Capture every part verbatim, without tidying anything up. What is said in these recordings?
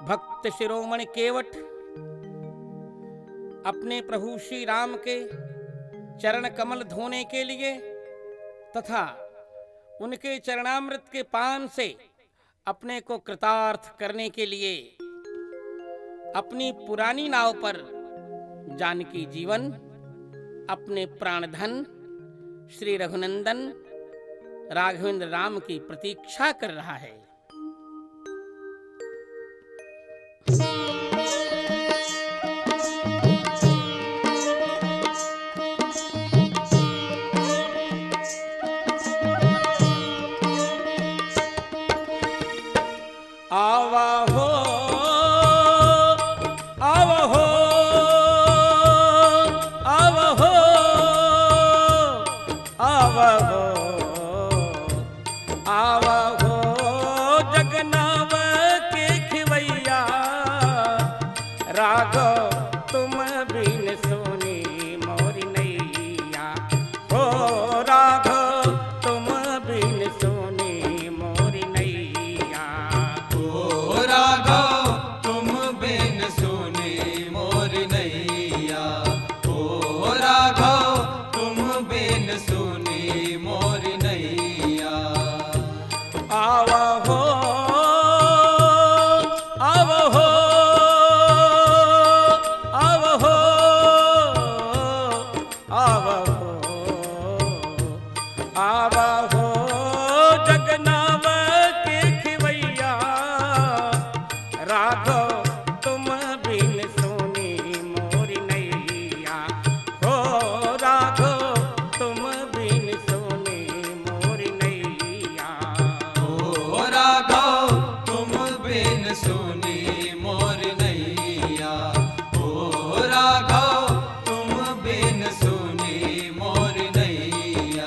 भक्त शिरोमणि केवट अपने प्रभु श्री राम के चरण कमल धोने के लिए तथा उनके चरणामृत के पान से अपने को कृतार्थ करने के लिए अपनी पुरानी नाव पर जानकी जीवन अपने प्राणधन श्री रघुनंदन राघवेंद्र राम की प्रतीक्षा कर रहा है। आवा हो आवा हो आवा हो आवा हो आवा हो जगन्नाथ के खिवैया राघव तुम बिन सोनी मोरी नैया हो राघव तुम बिन सोनी मोरी नैया ओ राघव तुम बिन सोनी मोरी नैया ओ राघव तुम बिन सोनी मोरी नैया आवा हो आवा हो आवा हो आवा हो आवा हो जगन्नाथ के खिवैया राघव तुम बिन सोनी मोरी नैया हो राघव तुम बिन सोनी मोरी नैया ओ राघव तुम बिन सोनी मोरी नैया ओ राघव तुम बिन सोनी मोरी नैया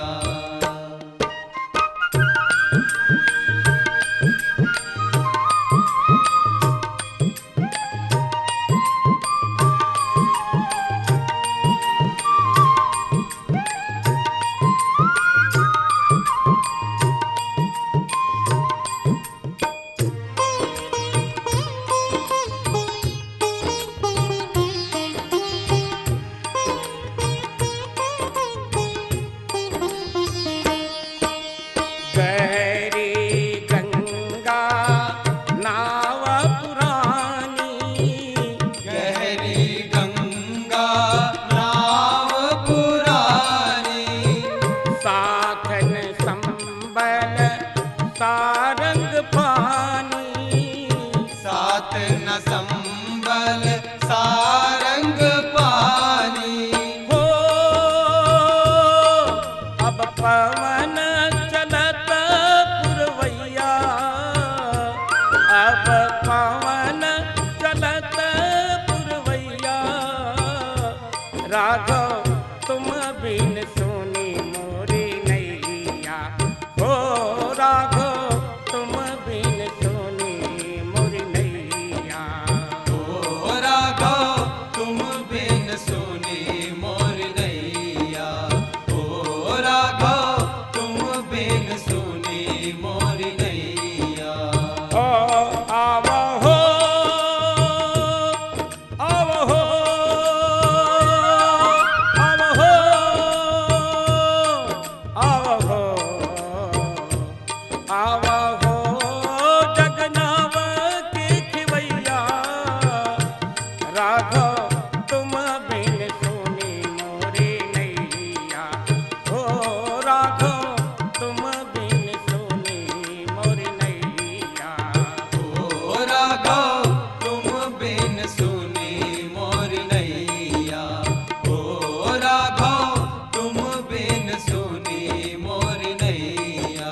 गहरी गंगा नाव पुरानी गहरी गंगा नाव पुरानी साधन संबल सारंग पानी सात न संबल सारंग पानी हो अब पवन चलत पुरवैया अब पवन चलत पुरवैया राघव तुम बिन सोनी मोरी नैया हो राघव तुम बिन सोनी मोरी नैया ओ राघव तुम बिन सोनी मोरी नैया ओ राघव तुम बिन सोनी मोरी नैया ओ आवा हो आवा हो आवा हो आवा हो आवा हो जगन्नाथ के खिवैया राघव तुम बिन सोनी मोरी नैया हो राघव तुम बिन सोनी मोरी नैया ओ राघव तुम बिन सोनी मोरी नैया ओ राघव तुम बिन सोनी मोरी नैया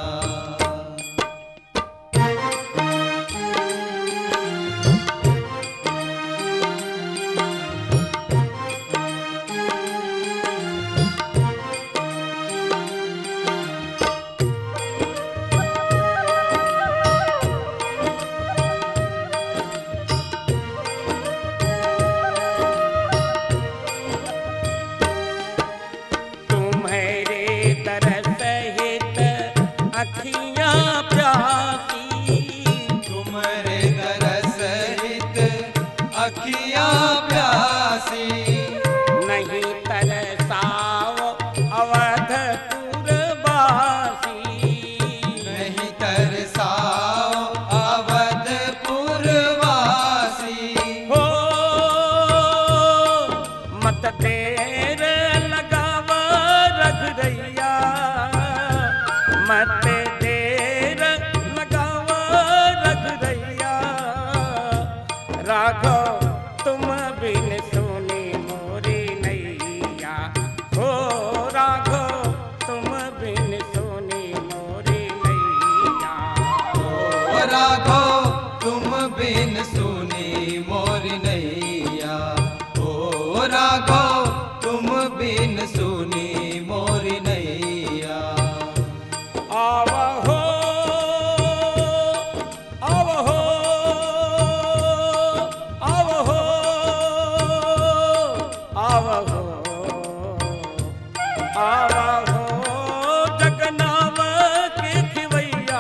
अखियां प्यासी तुम्हारे दरस हित मत देर लगावा रघुरैया, राघव तुम बिन सुनी मोरी नैया, हो राघव तुम बिन सुनी मोरी नैया। ओ राघव तुम बिन सुनी मोरी नैया, ओ राघव तुम बिन सुनी मोरी नैया। आवहो आवहो आवहो आवहो आवहो जगन्नाथ के खिवैया,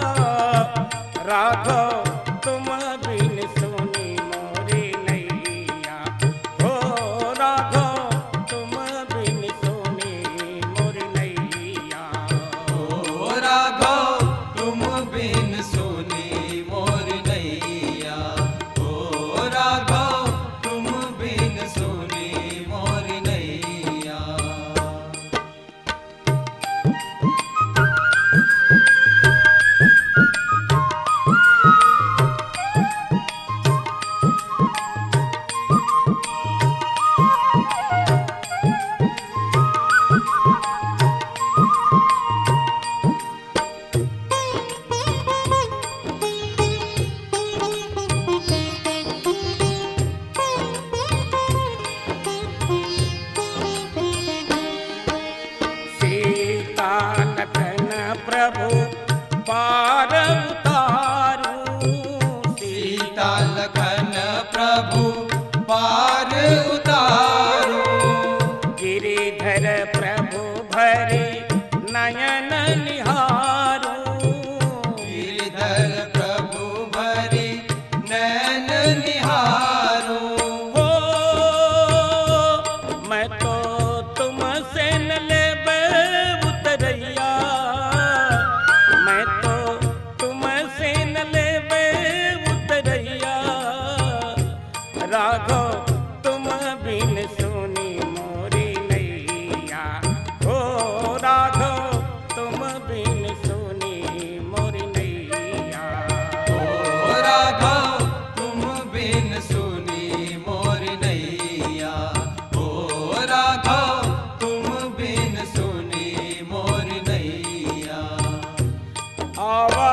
राघव तुम बिन सुनी मोरी नैया, हो राघव तुम बिन सुनी मोरी नैया। ओ राघव तुम बिन सुनी मोरी नैया, ओ राघव तुम बिन सुनी मोरी नैया। सीता लखन प्रभु पार उतारू, सीता लखन प्रभु पार उतारो, गिरिधर प्रभु भरे नयन निहारू, गिरिधर प्रभु भरी नैन निहारो। हो मैं तो तुमसे न लेबे उतरैया, मैं तो तुमसे न लेबे उतरैया, राघव तुम बिन सुनी मोरी नैया, हो राघव तुम बिन सुनी मोरी नैया। ओ राघव तुम बिन सुनी मोरी नैया, ओ राघव तुम बिन सुनी मोरी नैया। आवा